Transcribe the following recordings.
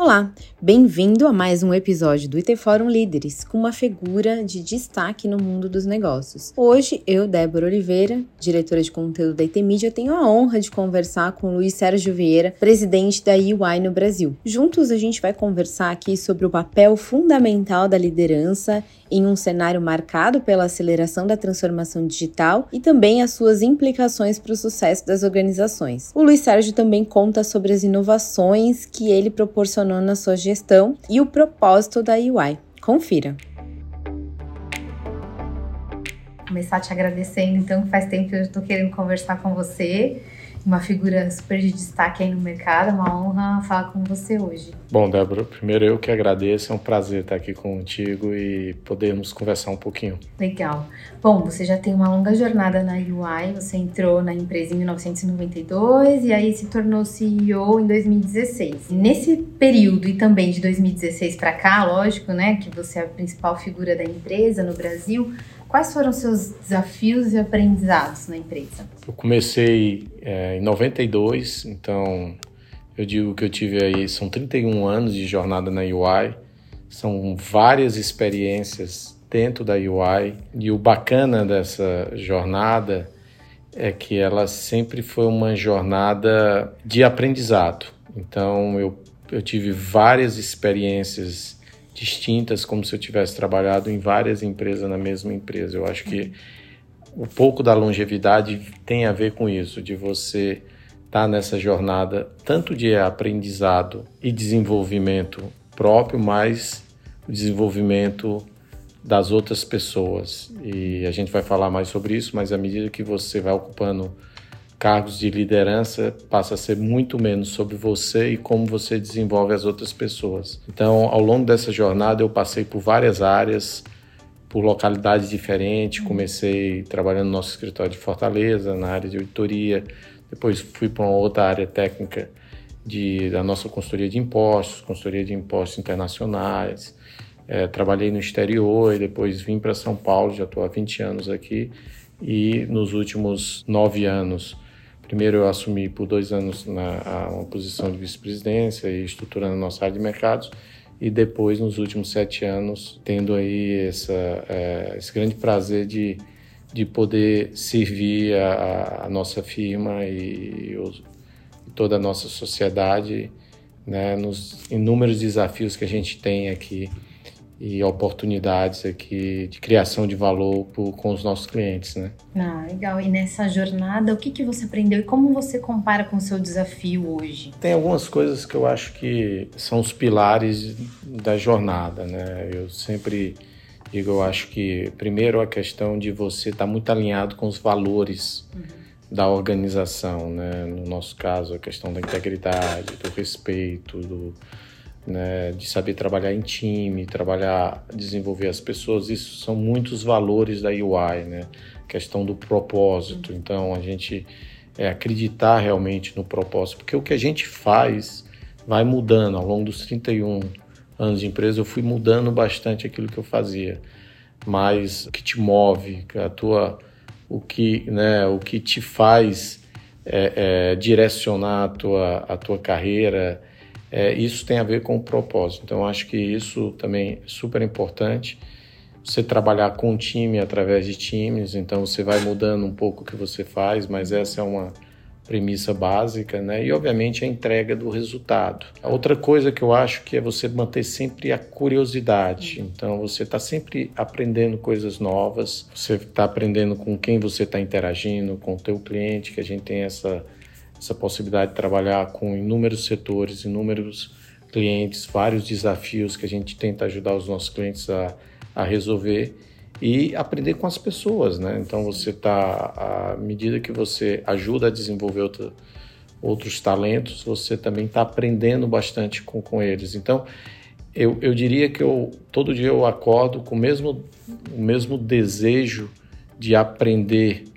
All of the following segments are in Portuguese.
Olá, bem-vindo a mais um episódio do IT Fórum Líderes, com uma figura de destaque no mundo dos negócios. Hoje, eu, Débora Oliveira, diretora de conteúdo da IT Mídia, tenho a honra de conversar com o Luiz Sérgio Vieira, presidente da EY no Brasil. Juntos, a gente vai conversar aqui sobre o papel fundamental da liderança em um cenário marcado pela aceleração da transformação digital e também as suas implicações para o sucesso das organizações. O Luiz Sérgio também conta sobre as inovações que ele proporcionou na sua gestão e o propósito da EY. Confira! Vou começar te agradecendo, então, faz tempo que eu estou querendo conversar com você. Uma figura super de destaque aí no mercado, é uma honra falar com você hoje. Bom, Débora, primeiro eu que agradeço, é um prazer estar aqui contigo e podermos conversar um pouquinho. Legal. Bom, você já tem uma longa jornada na EY, você entrou na empresa em 1992 e aí se tornou CEO em 2016. Nesse período e também de 2016 para cá, lógico, né, que você é a principal figura da empresa no Brasil, quais foram seus desafios e aprendizados na empresa? Eu comecei em 92, então eu digo que eu tive aí, são 31 anos de jornada na EY, são várias experiências dentro da EY e o bacana dessa jornada é que ela sempre foi uma jornada de aprendizado. Então eu tive várias experiências distintas, como se eu tivesse trabalhado em várias empresas na mesma empresa. Eu acho que um pouco da longevidade tem a ver com isso, de você estar nessa jornada tanto de aprendizado e desenvolvimento próprio, mas o desenvolvimento das outras pessoas. E a gente vai falar mais sobre isso, mas à medida que você vai ocupando cargos de liderança, passa a ser muito menos sobre você e como você desenvolve as outras pessoas. Então, ao longo dessa jornada, eu passei por várias áreas, por localidades diferentes. Comecei trabalhando no nosso escritório de Fortaleza, na área de auditoria. Depois fui para uma outra área técnica da nossa consultoria de impostos internacionais. Trabalhei no exterior e depois vim para São Paulo, já estou há 20 anos aqui. E nos últimos 9 anos, primeiro eu assumi por 2 anos uma posição de vice-presidência e estruturando a nossa área de mercados, e depois, nos últimos 7 anos, tendo aí esse grande prazer de poder servir a nossa firma e toda a nossa sociedade, né, nos inúmeros desafios que a gente tem aqui e oportunidades aqui de criação de valor com os nossos clientes, né? Ah, legal. E nessa jornada, o que você aprendeu e como você compara com o seu desafio hoje? Tem algumas coisas que eu acho que são os pilares da jornada, né? Eu sempre digo, eu acho que primeiro a questão de você estar muito alinhado com os valores da organização, né? No nosso caso, a questão da integridade, do respeito, né, de saber trabalhar em time, desenvolver as pessoas. Isso são muitos valores da EY, né? Questão do propósito. Então, a gente acreditar realmente no propósito, porque o que a gente faz vai mudando. Ao longo dos 31 anos de empresa, eu fui mudando bastante aquilo que eu fazia. Mas o que te move, o que te faz direcionar a tua carreira, isso tem a ver com o propósito. Então, acho que isso também é super importante. Você trabalhar com um time através de times, então você vai mudando um pouco o que você faz, mas essa é uma premissa básica, né? E, obviamente, a entrega do resultado. A outra coisa que eu acho que é você manter sempre a curiosidade. Então, você está sempre aprendendo coisas novas, você está aprendendo com quem você está interagindo, com o teu cliente, que a gente tem essa possibilidade de trabalhar com inúmeros setores, inúmeros clientes, vários desafios que a gente tenta ajudar os nossos clientes a resolver e aprender com as pessoas, né? Então, à medida que você ajuda a desenvolver outros talentos, você também está aprendendo bastante com eles. Então, eu diria que todo dia eu acordo com o mesmo desejo de aprender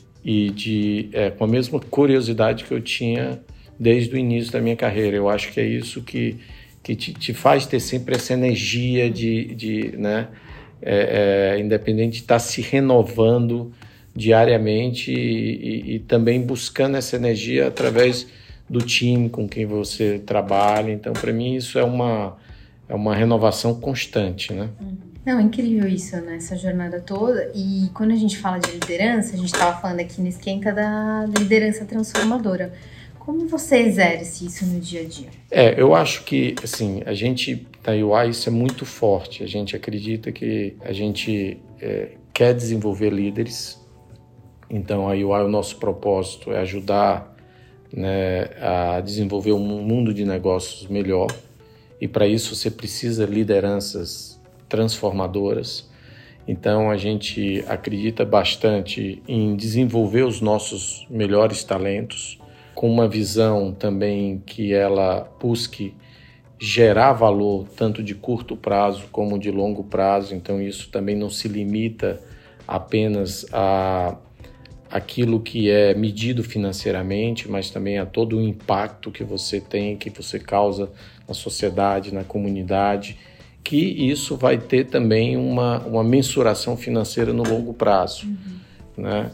e com a mesma curiosidade que eu tinha desde o início da minha carreira. Eu acho que é isso que te faz ter sempre essa energia né, independente de estar se renovando diariamente e também buscando essa energia através do time com quem você trabalha. Então, para mim, isso é uma renovação constante, né? Não, é incrível isso, né? Essa jornada toda. E quando a gente fala de liderança, a gente estava falando aqui no Esquenta da liderança transformadora. Como você exerce isso no dia a dia? Eu acho que, assim, a gente, da UI, isso é muito forte. A gente acredita que a gente quer desenvolver líderes. Então, a UI, o nosso propósito é ajudar, né, a desenvolver um mundo de negócios melhor. E para isso você precisa de lideranças transformadoras. Então, a gente acredita bastante em desenvolver os nossos melhores talentos, com uma visão também que ela busque gerar valor tanto de curto prazo como de longo prazo. Então, isso também não se limita apenas a aquilo que é medido financeiramente, mas também a todo o impacto que você tem, que você causa na sociedade, na comunidade, que isso vai ter também uma mensuração financeira no longo prazo, né?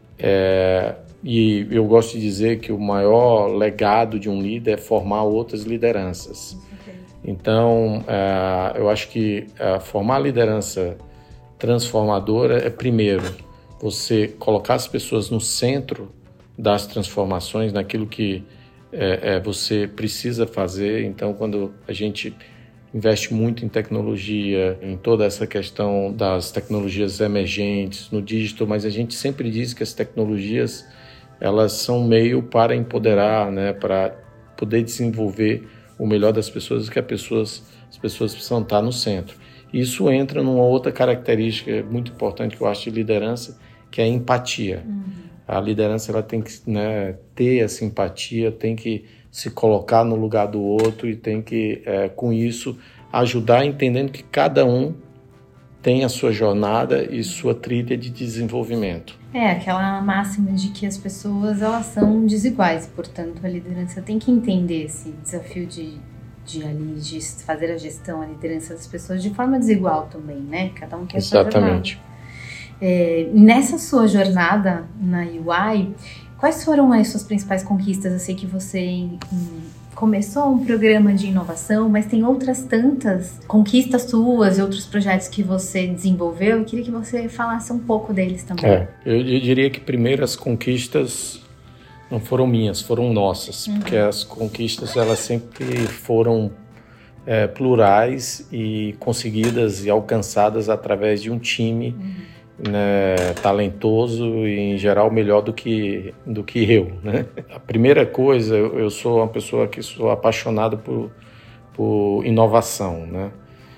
E eu gosto de dizer que o maior legado de um líder é formar outras lideranças. Então, eu acho que formar a liderança transformadora é, primeiro, você colocar as pessoas no centro das transformações, naquilo que você precisa fazer. Então, quando a gente investe muito em tecnologia, em toda essa questão das tecnologias emergentes, no digital, mas a gente sempre diz que as tecnologias, elas são meio para empoderar, né, para poder desenvolver o melhor das pessoas, que as pessoas precisam estar no centro. Isso entra numa outra característica muito importante que eu acho de liderança, que é a empatia. A liderança, ela tem que, né, ter essa empatia, tem que se colocar no lugar do outro e tem que, com isso, ajudar entendendo que cada um tem a sua jornada e sua trilha de desenvolvimento. Aquela máxima de que as pessoas, elas são desiguais, portanto, a liderança tem que entender esse desafio de fazer a gestão, a liderança das pessoas de forma desigual também, né? Cada um quer a sua jornada. Exatamente. Nessa sua jornada na UI, quais foram as suas principais conquistas? Eu sei que você começou um programa de inovação, mas tem outras tantas conquistas suas e outros projetos que você desenvolveu. Eu queria que você falasse um pouco deles também. Eu diria que primeiro as conquistas não foram minhas, foram nossas, porque as conquistas, elas sempre foram plurais e conseguidas e alcançadas através de um time, né, talentoso e, em geral, melhor do que eu, né? A primeira coisa, eu sou uma pessoa que sou apaixonado por inovação, né?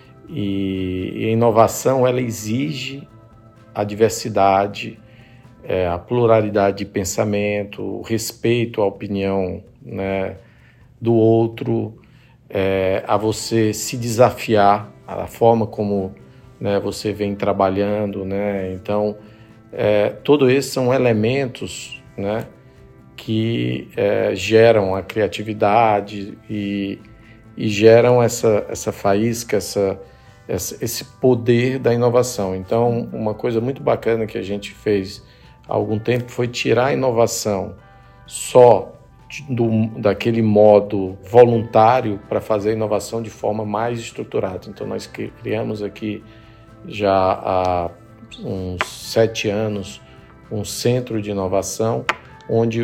E a inovação, ela exige a diversidade, a pluralidade de pensamento, o respeito à opinião, né, do outro, a você se desafiar, a forma como, né, você vem trabalhando, né? Então, todos esses são elementos, né, que geram a criatividade e geram essa faísca, esse poder da inovação. Então, uma coisa muito bacana que a gente fez há algum tempo foi tirar a inovação só daquele modo voluntário para fazer a inovação de forma mais estruturada. Então, nós criamos aqui já há uns 7 anos um centro de inovação, onde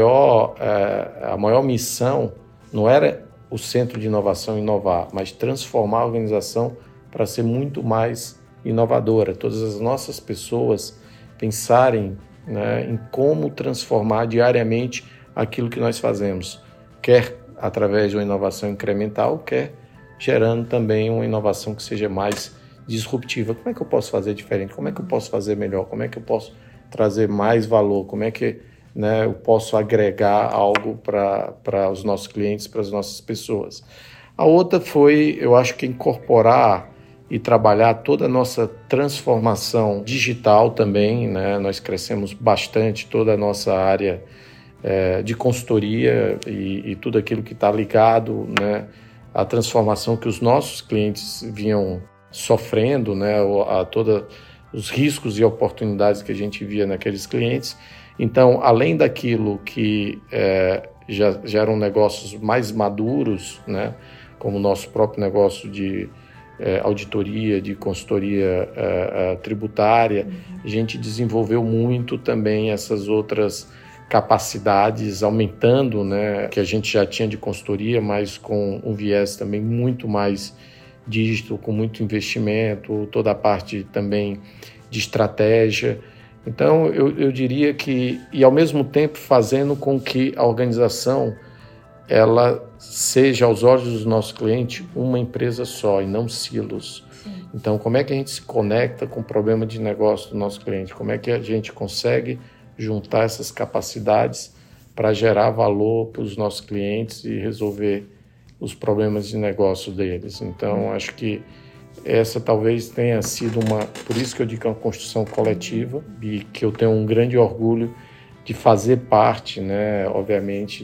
a maior missão não era o centro de inovação inovar, mas transformar a organização para ser muito mais inovadora. Todas as nossas pessoas pensarem, né, em como transformar diariamente aquilo que nós fazemos, quer através de uma inovação incremental, quer gerando também uma inovação que seja mais disruptiva. Como é que eu posso fazer diferente? Como é que eu posso fazer melhor? Como é que eu posso trazer mais valor? Como é que, né, eu posso agregar algo para os nossos clientes, para as nossas pessoas? A outra foi, eu acho que incorporar e trabalhar toda a nossa transformação digital também, né? Nós crescemos bastante toda a nossa área de consultoria e tudo aquilo que está ligado, né, à transformação que os nossos clientes vinham sofrendo, né, a todos os riscos e oportunidades que a gente via naqueles clientes. Então, além daquilo que já eram negócios mais maduros, né? Como o nosso próprio negócio de auditoria, de consultoria tributária, a gente desenvolveu muito também essas outras capacidades, aumentando, né, que a gente já tinha de consultoria, mas com um viés também muito mais digital, com muito investimento, toda a parte também de estratégia. Então, eu diria que, e ao mesmo tempo fazendo com que a organização ela seja, aos olhos dos nossos clientes, uma empresa só e não silos. Sim. Então, como é que a gente se conecta com o problema de negócio do nosso cliente? Como é que a gente consegue juntar essas capacidades para gerar valor para os nossos clientes e resolver os problemas de negócio deles? Então, acho que essa talvez tenha sido por isso que eu digo que é uma construção coletiva e que eu tenho um grande orgulho de fazer parte, né, obviamente,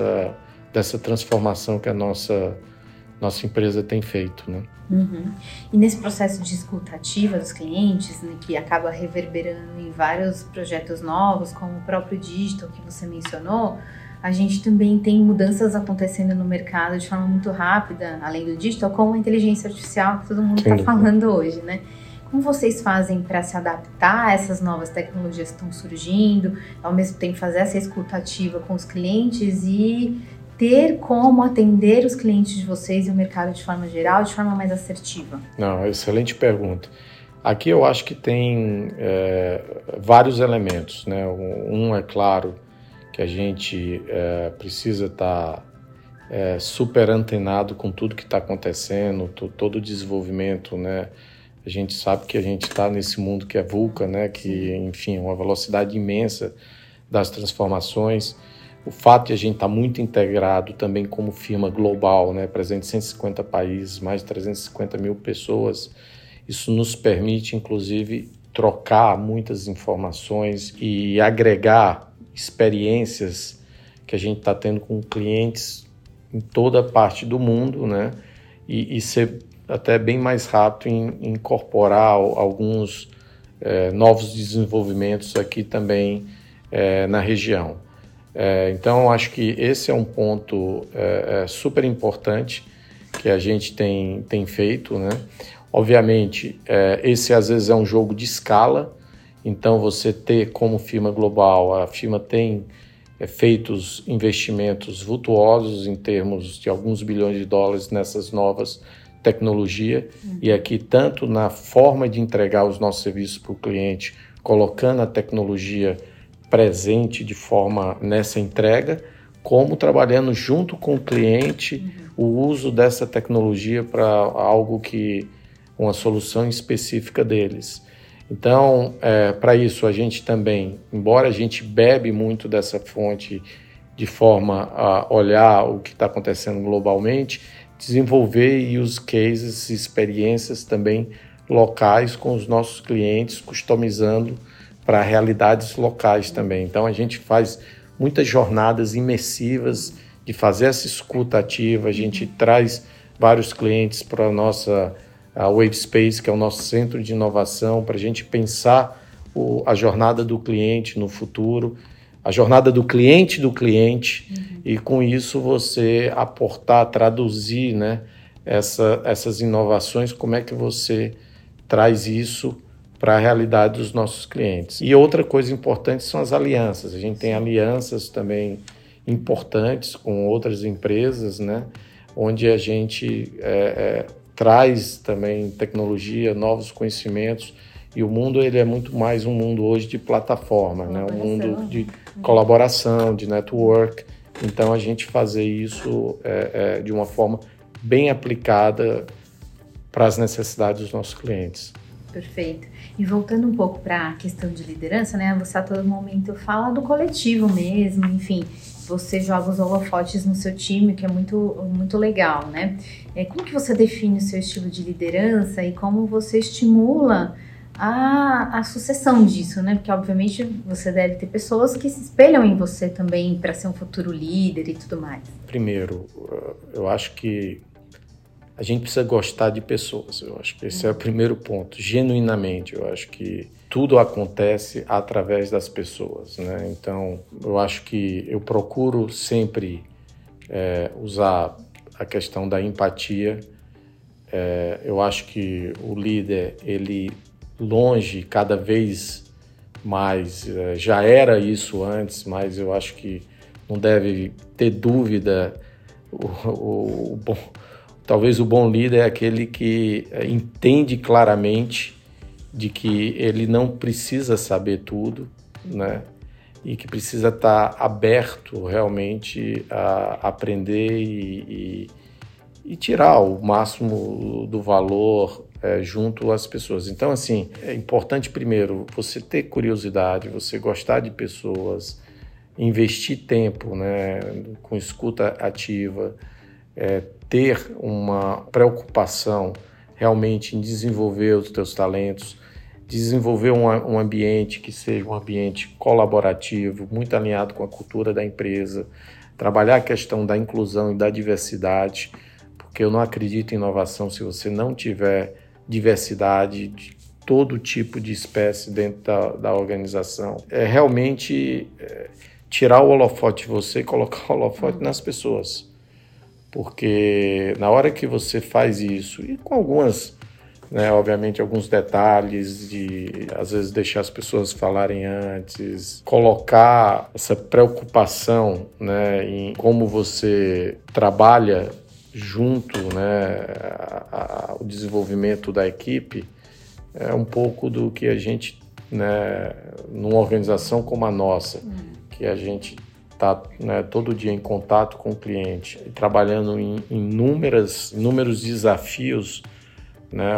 dessa transformação que a nossa empresa tem feito, né? Uhum. E nesse processo de escuta ativa dos clientes, né, que acaba reverberando em vários projetos novos, como o próprio digital que você mencionou, a gente também tem mudanças acontecendo no mercado de forma muito rápida, além do digital, como a inteligência artificial, que todo mundo está falando hoje, né? Como vocês fazem para se adaptar a essas novas tecnologias que estão surgindo, ao mesmo tempo fazer essa escuta ativa com os clientes e ter como atender os clientes de vocês e o mercado de forma geral, de forma mais assertiva? Não, excelente pergunta. Aqui eu acho que tem vários elementos, né? Um é claro que a gente precisa estar super antenado com tudo que está acontecendo, todo o desenvolvimento, né? A gente sabe que a gente está nesse mundo que é VUCA, né? Que, enfim, uma velocidade imensa das transformações. O fato de a gente estar muito integrado também como firma global, né, presente em 150 países, mais de 350 mil pessoas, isso nos permite, inclusive, trocar muitas informações e agregar experiências que a gente está tendo com clientes em toda parte do mundo, né, e ser até bem mais rápido em incorporar alguns novos desenvolvimentos aqui também na região. Então, acho que esse é um ponto super importante que a gente tem feito, né? Obviamente, esse às vezes é um jogo de escala, então você ter como firma global, a firma tem feito investimentos vultuosos em termos de alguns bilhões de dólares nessas novas tecnologias, e aqui tanto na forma de entregar os nossos serviços para o cliente, colocando a tecnologia presente de forma nessa entrega, como trabalhando junto com o cliente o uso dessa tecnologia para algo uma solução específica deles. Então, para isso a gente também, embora a gente bebe muito dessa fonte de forma a olhar o que está acontecendo globalmente, desenvolver use cases, experiências também locais com os nossos clientes, customizando para realidades locais também. Então, a gente faz muitas jornadas imersivas de fazer essa escuta ativa. A gente traz vários clientes para a nossa Wave Space, que é o nosso centro de inovação, para a gente pensar a jornada do cliente no futuro, a jornada do cliente, e com isso você aportar, traduzir, né, essas inovações, como é que você traz isso para a realidade dos nossos clientes. E outra coisa importante são as alianças. A gente tem alianças também importantes com outras empresas, né, onde a gente traz também tecnologia, novos conhecimentos, e o mundo ele é muito mais um mundo hoje de plataforma, né, um mundo de colaboração, de network. Então, a gente fazer isso de uma forma bem aplicada para as necessidades dos nossos clientes. Perfeito. E voltando um pouco para a questão de liderança, né? Você a todo momento fala do coletivo mesmo, enfim, você joga os holofotes no seu time, que é muito, muito legal, né? Como que você define o seu estilo de liderança e como você estimula a sucessão disso, né? Porque, obviamente, você deve ter pessoas que se espelham em você também para ser um futuro líder e tudo mais. Primeiro, eu acho que a gente precisa gostar de pessoas. Eu acho que esse é o primeiro ponto, genuinamente. Eu acho que tudo acontece através das pessoas, né? Então, eu acho que eu procuro sempre usar a questão da empatia. Eu acho que o líder, ele longe, cada vez mais, já era isso antes, mas eu acho que não deve ter dúvida. Talvez o bom líder é aquele que entende claramente de que ele não precisa saber tudo, né? E que precisa estar aberto realmente a aprender e tirar o máximo do valor junto às pessoas. Então, assim, é importante primeiro você ter curiosidade, você gostar de pessoas, investir tempo, né, com escuta ativa, ter uma preocupação realmente em desenvolver os teus talentos, desenvolver um ambiente que seja um ambiente colaborativo, muito alinhado com a cultura da empresa, trabalhar a questão da inclusão e da diversidade, porque eu não acredito em inovação se você não tiver diversidade de todo tipo de espécie dentro da organização. É realmente tirar o holofote de você e colocar o holofote nas pessoas. Porque na hora que você faz isso, e com algumas, né, obviamente, alguns detalhes de, às vezes, deixar as pessoas falarem antes, colocar essa preocupação, né, em como você trabalha junto, né, o desenvolvimento da equipe, é um pouco do que a gente, né, numa organização como a nossa, que a gente está, né, todo dia em contato com o cliente, trabalhando em inúmeros desafios, né,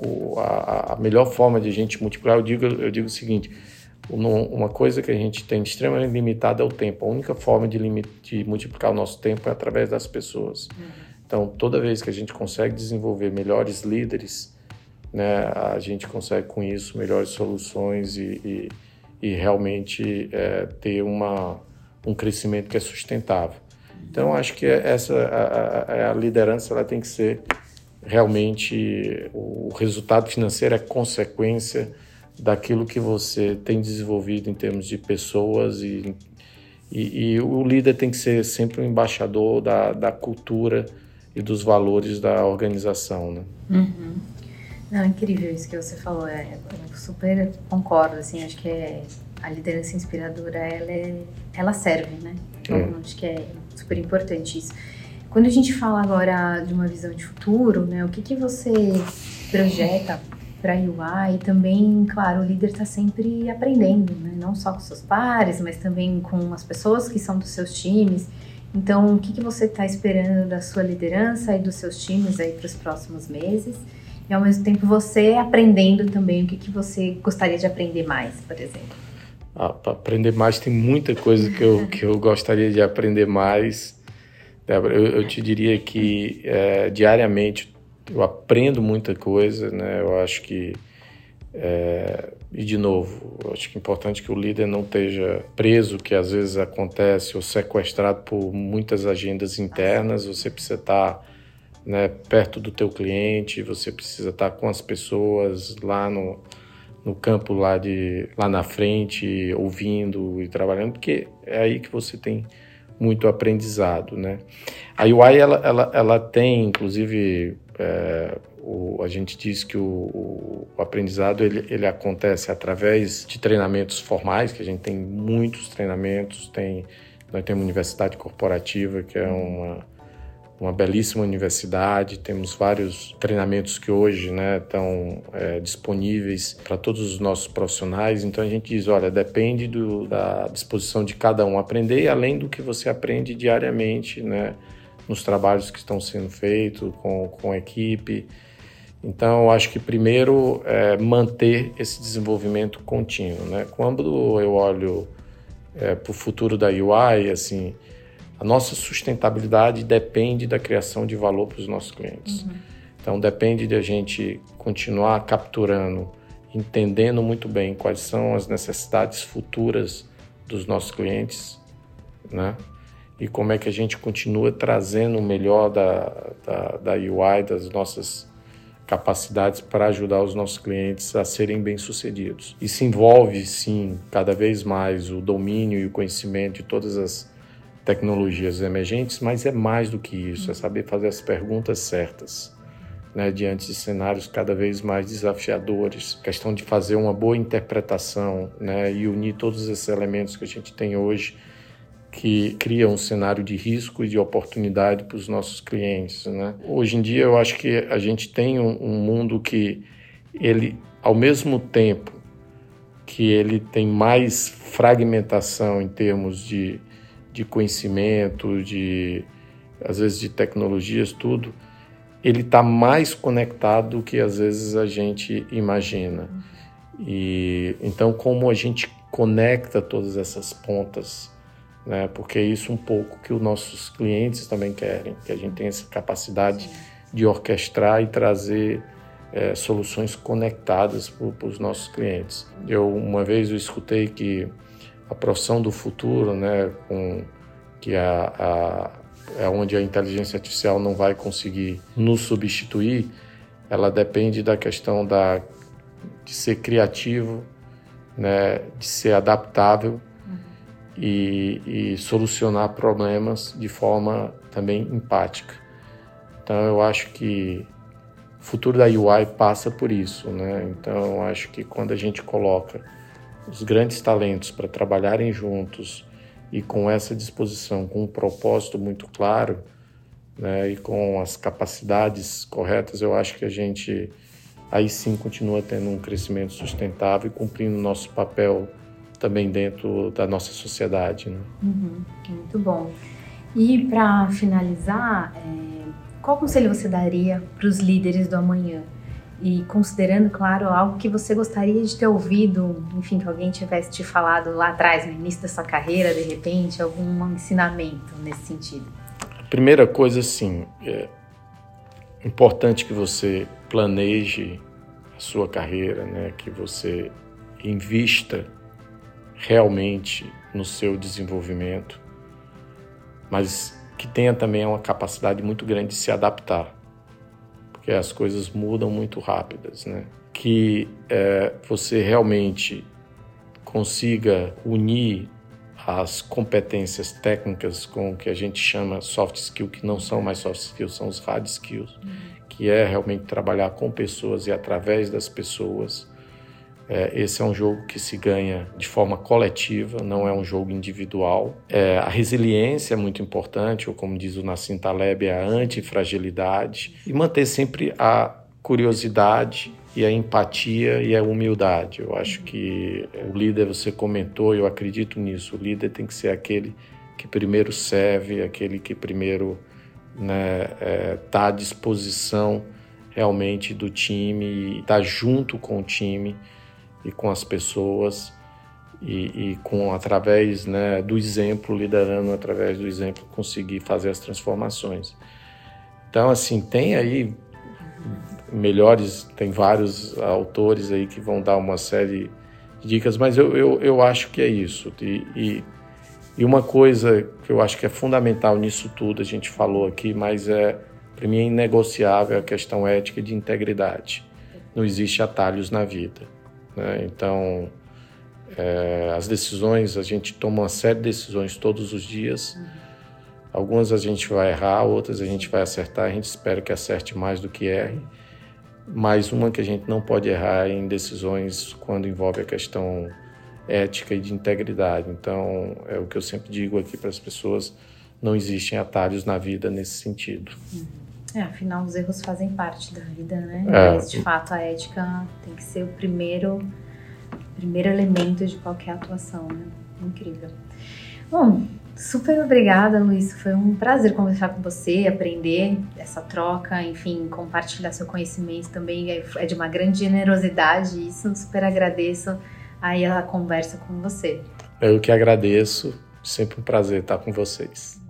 a melhor forma de a gente multiplicar, eu digo o seguinte, uma coisa que a gente tem de extremamente limitada é o tempo. A única forma de multiplicar o nosso tempo é através das pessoas. Então, toda vez que a gente consegue desenvolver melhores líderes, né, a gente consegue com isso melhores soluções e realmente ter um crescimento que é sustentável. Então, acho que a liderança ela tem que ser realmente, o resultado financeiro é consequência daquilo que você tem desenvolvido em termos de pessoas e o líder tem que ser sempre um embaixador da cultura e dos valores da organização, né? Uhum. Não, é incrível isso que você falou, eu super concordo, assim, acho que a liderança inspiradora, ela serve, né? Então, acho que é super importante isso. Quando a gente fala agora de uma visão de futuro, né, o que você projeta para a UI? E também, claro, o líder está sempre aprendendo, né? Não só com seus pares, mas também com as pessoas que são dos seus times. Então, o que você está esperando da sua liderança e dos seus times aí para os próximos meses? E, ao mesmo tempo, você aprendendo também, o que você gostaria de aprender mais, por exemplo? Para aprender mais, tem muita coisa que eu gostaria de aprender mais. Débora, eu te diria que diariamente eu aprendo muita coisa, né? Eu acho que, e de novo, eu acho que é importante que o líder não esteja preso, que às vezes acontece, ou sequestrado por muitas agendas internas. Você precisa estar, né, perto do teu cliente, você precisa estar com as pessoas lá no campo, lá na frente, ouvindo e trabalhando, porque é aí que você tem muito aprendizado, né? A UI, ela tem, inclusive, a gente diz que o aprendizado ele acontece através de treinamentos formais, que a gente tem muitos treinamentos, nós temos a Universidade Corporativa, que é uma belíssima universidade, temos vários treinamentos que hoje, né, estão disponíveis para todos os nossos profissionais. Então a gente diz, olha, depende da disposição de cada um aprender, além do que você aprende diariamente, né, nos trabalhos que estão sendo feitos com a equipe. Então eu acho que primeiro manter esse desenvolvimento contínuo, né? Quando eu olho para o futuro da UI, assim, a nossa sustentabilidade depende da criação de valor para os nossos clientes. Uhum. Então, depende de a gente continuar capturando, entendendo muito bem quais são as necessidades futuras dos nossos clientes, né? e como é que a gente continua trazendo o melhor da UI, das nossas capacidades para ajudar os nossos clientes a serem bem-sucedidos. Isso envolve, sim, cada vez mais o domínio e o conhecimento de todas as tecnologias emergentes, mas é mais do que isso, é saber fazer as perguntas certas, né, diante de cenários cada vez mais desafiadores. Questão de fazer uma boa interpretação, né, e unir todos esses elementos que a gente tem hoje que cria um cenário de risco e de oportunidade para os nossos clientes, né? Hoje em dia, eu acho que a gente tem um mundo que ele, ao mesmo tempo que ele tem mais fragmentação em termos de conhecimento, às vezes de tecnologias, tudo, ele está mais conectado do que às vezes a gente imagina. E então, como a gente conecta todas essas pontas, né? Porque é isso um pouco que os nossos clientes também querem, que a gente tenha essa capacidade de orquestrar e trazer soluções conectadas para os nossos clientes. Uma vez eu escutei que a profissão do futuro, né, que é onde a inteligência artificial não vai conseguir nos substituir, ela depende da questão de ser criativo, né, de ser adaptável, e solucionar problemas de forma também empática. Então eu acho que o futuro da UI passa por isso, né? Então eu acho que quando a gente coloca os grandes talentos para trabalharem juntos e com essa disposição, com um propósito muito claro, né, e com as capacidades corretas, eu acho que a gente aí sim continua tendo um crescimento sustentável e cumprindo o nosso papel também dentro da nossa sociedade, né? Muito bom. E para finalizar, qual conselho você daria para os líderes do amanhã? E considerando, claro, algo que você gostaria de ter ouvido, enfim, que alguém tivesse te falado lá atrás, no início da sua carreira, de repente, algum ensinamento nesse sentido? A primeira coisa, sim, é importante que você planeje a sua carreira, né? Que você invista realmente no seu desenvolvimento, mas que tenha também uma capacidade muito grande de se adaptar, porque as coisas mudam muito rápidas, né? Que você realmente consiga unir as competências técnicas com o que a gente chama soft skill, que não são mais soft skills, são os hard skills, que é realmente trabalhar com pessoas e através das pessoas. Esse é um jogo que se ganha de forma coletiva, não é um jogo individual. A resiliência é muito importante, ou como diz o Nassim Taleb, a antifragilidade. E manter sempre a curiosidade e a empatia e a humildade. Eu acho que o líder, você comentou, eu acredito nisso, o líder tem que ser aquele que primeiro serve, aquele que primeiro, né, tá à disposição realmente do time, e tá junto com o time e com as pessoas e através, né, do exemplo, liderando através do exemplo, conseguir fazer as transformações. Então, assim, tem aí tem vários autores aí que vão dar uma série de dicas, mas eu acho que é isso. E uma coisa que eu acho que é fundamental nisso tudo, a gente falou aqui, mas para mim é inegociável a questão ética e de integridade. Não existe atalhos na vida, né? Então, as decisões, a gente toma uma série de decisões todos os dias. Algumas a gente vai errar, outras a gente vai acertar, a gente espera que acerte mais do que erre. Mas uma que a gente não pode errar é em decisões quando envolve a questão ética e de integridade. Então, é o que eu sempre digo aqui para as pessoas, não existem atalhos na vida nesse sentido. Afinal, os erros fazem parte da vida, né? Mas, de fato, a ética tem que ser o primeiro elemento de qualquer atuação, né? Incrível. Bom, super obrigada, Luiz. Foi um prazer conversar com você, aprender essa troca, enfim, compartilhar seu conhecimento também. É de uma grande generosidade, isso eu super agradeço aí a conversa com você. Eu que agradeço, sempre um prazer estar com vocês.